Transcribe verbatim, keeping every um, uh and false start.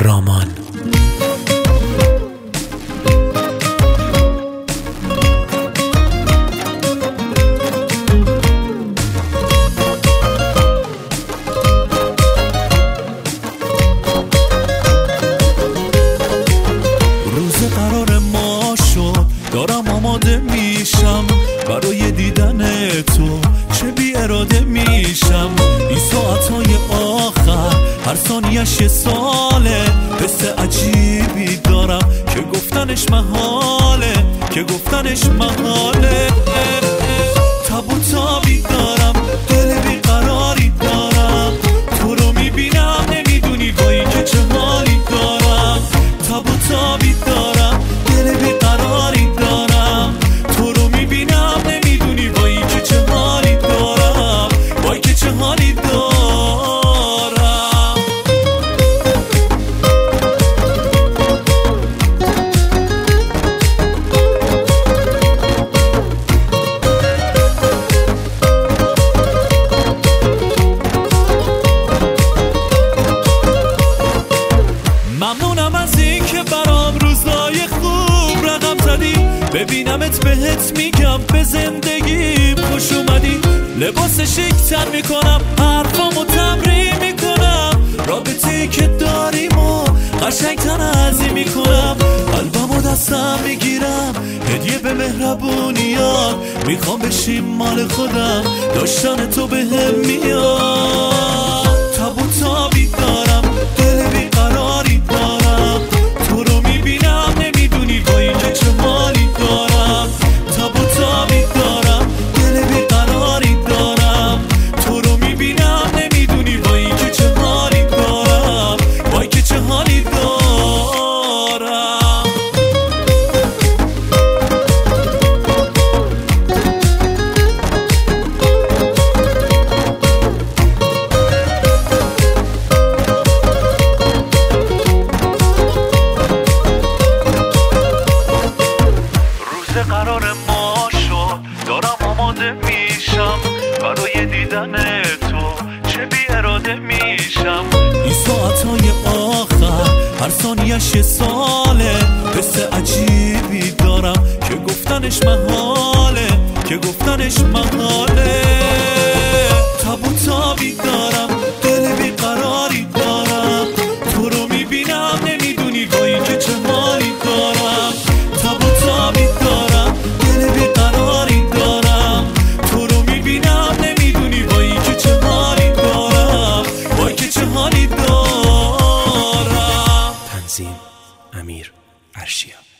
رامان. روز قرار ما شد، دارم آماده میشم برای دیدن تو، چه بی اراده میشم. این ساعتهای آخر هر ثانیه‌اش یه ساله، حس عجیبی دارم که گفتنش محاله، که گفتنش محاله. تب و تابی دارم، دل بیقراری دارم، تو رو میبینم نمیدونی وای که چه حالی دارم. تب و تابی دارم، دل بیقراری دارم، تو رو میبینم نمیدونی وای که چه حالی دارم، وای که چه حالی دارم. ممنونم از این که برام روزای خوب رقم زدی، ببینمت بهت میگم به زندگی خوش اومدی. لباس شیک تن میکنم، حرفامو تمرین میکنم، رابطه‌ای که داریم و قشنگ تنظیم میکنم. قلبمو دستم میگیرم، هدیه به مهربونیات، میخوام بشیم مال خودم، داشتن تو بهم میاد. تب و تابی دارم، دل بیقراری دارم، تو رو میبینم نمیدونی وای که چه حالی دارم. تب و تابی دارم، دل بیقراری دارم، تو رو میبینم نمیدونی وای که چه حالی دارم، وای که چه حالی دارم. قرار ما شد، دارم آماده میشم برای دیدن تو، چه بی اراده میشم. این ساعتهای آخر هر ثانیه‌اش یه ساله، حس عجیبی دارم که گفتنش محاله، که گفتنش محاله. تب و تابی دارم، دل بیقراری دارم، تو رو میبینم نمیدونی وای که چه حالی دارم. تب و تابی دارم، دل بیقراری دارم، تو رو میبینم نمیدونی وای که چه حالی دارم، وای که چه حالی دارم. تنظیم امیر عرشیا.